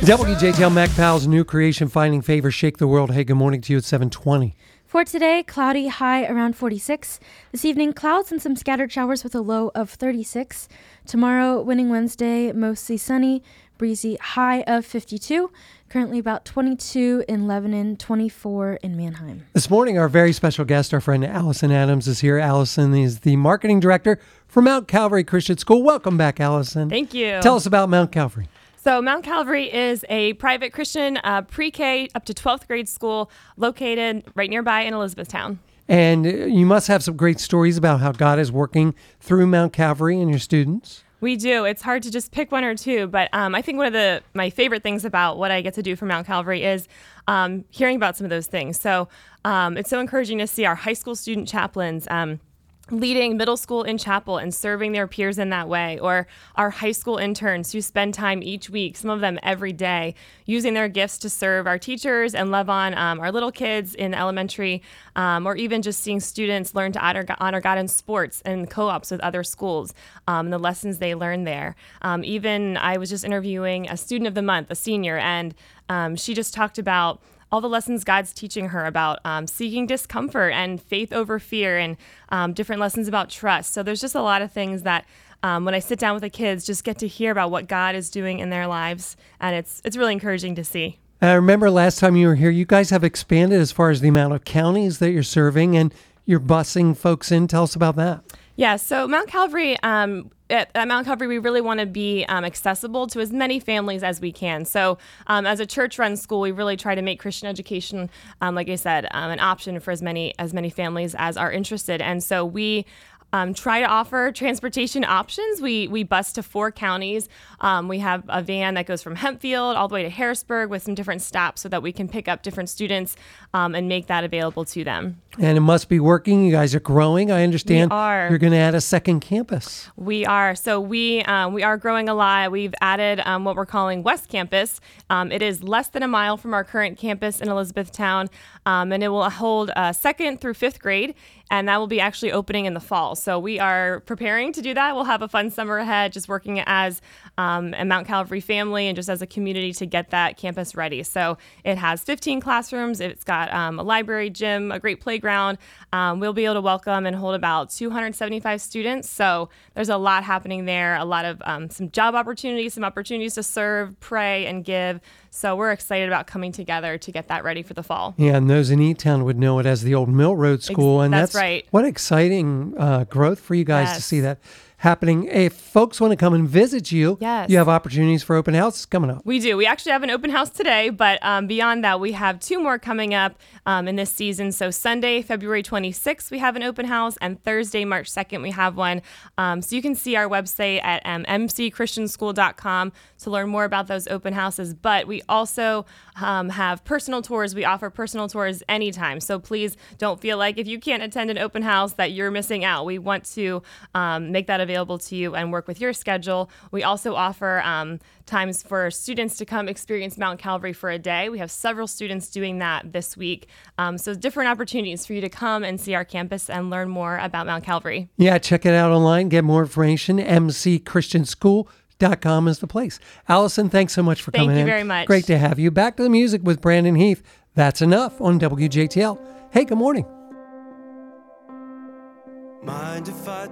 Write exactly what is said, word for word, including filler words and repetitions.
W J T L Mac Powell's new creation, Finding Favor, Shake the World. Hey, good morning to you at seven twenty. For today, cloudy, high around forty-six. This evening, clouds and some scattered showers with a low of thirty-six. Tomorrow, winning Wednesday, mostly sunny, breezy, high of fifty-two. Currently about twenty-two in Lebanon, twenty-four in Mannheim. This morning, our very special guest, our friend Allison Adams, is here. Allison is the marketing director for Mount Calvary Christian School. Welcome back, Allison. Thank you. Tell us about Mount Calvary. So Mount Calvary is a private Christian uh, pre-K up to twelfth grade school located right nearby in Elizabethtown. And you must have some great stories about how God is working through Mount Calvary and your students. We do. It's hard to just pick one or two, but um, I think one of the my favorite things about what I get to do for Mount Calvary is um, hearing about some of those things. So um, it's so encouraging to see our high school student chaplains um, leading middle school in chapel and serving their peers in that way, or our high school interns who spend time each week, some of them every day, using their gifts to serve our teachers and love on um, our little kids in elementary, um, or even just seeing students learn to honor, honor God in sports and co-ops with other schools, um, and the lessons they learn there. Um, even I was just interviewing a student of the month, a senior, and um, she just talked about all the lessons God's teaching her about um, seeking discomfort and faith over fear, and um, different lessons about trust. So there's just a lot of things that um, when I sit down with the kids, just get to hear about what God is doing in their lives. And it's it's really encouraging to see. I remember last time you were here, you guys have expanded as far as the amount of counties that you're serving, and you're busing folks in. Tell us about that. Yeah, so Mount Calvary, um, at, at Mount Calvary, we really want to be um, accessible to as many families as we can. So um, as a church-run school, we really try to make Christian education, um, like I said, um, an option for as many as many families as are interested. And so we Um, try to offer transportation options. We we bus to four counties. Um, we have a van that goes from Hempfield all the way to Harrisburg with some different stops so that we can pick up different students um, and make that available to them. And it must be working. You guys are growing. I understand We are. You're going to add a second campus. We are. So we um, we are growing a lot. We've added um, what we're calling West Campus. Um, it is less than a mile from our current campus in Elizabethtown, um, and it will hold uh, second through fifth grade, and that will be actually opening in the fall. So we are preparing to do that. We'll have a fun summer ahead, just working as um, a Mount Calvary family and just as a community to get that campus ready. So it has fifteen classrooms. It's got um, a library, gym, a great playground. Um, we'll be able to welcome and hold about two hundred seventy-five students. So there's a lot happening there, a lot of um, some job opportunities, some opportunities to serve, pray, and give. So we're excited about coming together to get that ready for the fall. Yeah, and those in E-Town would know it as the old Mill Road School. Ex- and that's, that's right. What exciting uh, growth for you guys Yes. to see that happening. If folks want to come and visit you, Yes. you have opportunities for open houses coming up. We do. We actually have an open house today, but um, beyond that, we have two more coming up um, in this season. So Sunday, February twenty-sixth, we have an open house, and Thursday, March second, we have one. Um, so you can see our website at um, m c christian school dot com to learn more about those open houses. But we also um, have personal tours. We offer personal tours anytime. So please don't feel like if you can't attend an open house that you're missing out. We want to um, make that available to you and work with your schedule. We also offer um, times for students to come experience Mount Calvary for a day. We have several students doing that this week. Um, so different opportunities for you to come and see our campus and learn more about Mount Calvary. Yeah, check it out online. Get more information. m c christian school dot com is the place. Allison, thanks so much for Thank coming in. you very much. Great to have you. Back to the music with Brandon Heath. That's enough on W J T L. Hey, good morning. Mind if I